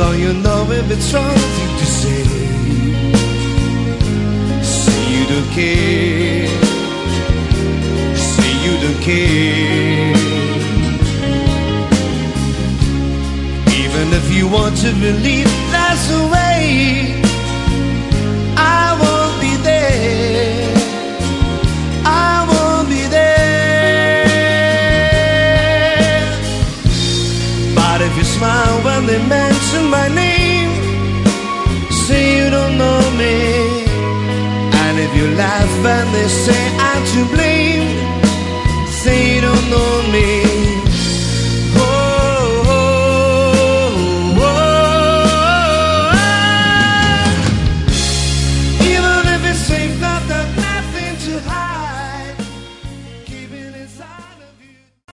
Though you know if it's wrong thing to say. Say you don't care. Say you don't care. Even if you want to believe that's the way, I won't be there. I won't be there. But if you smile when they mention my name, say you don't know me. And if you laugh when they say I'm to blame, say you don't know me.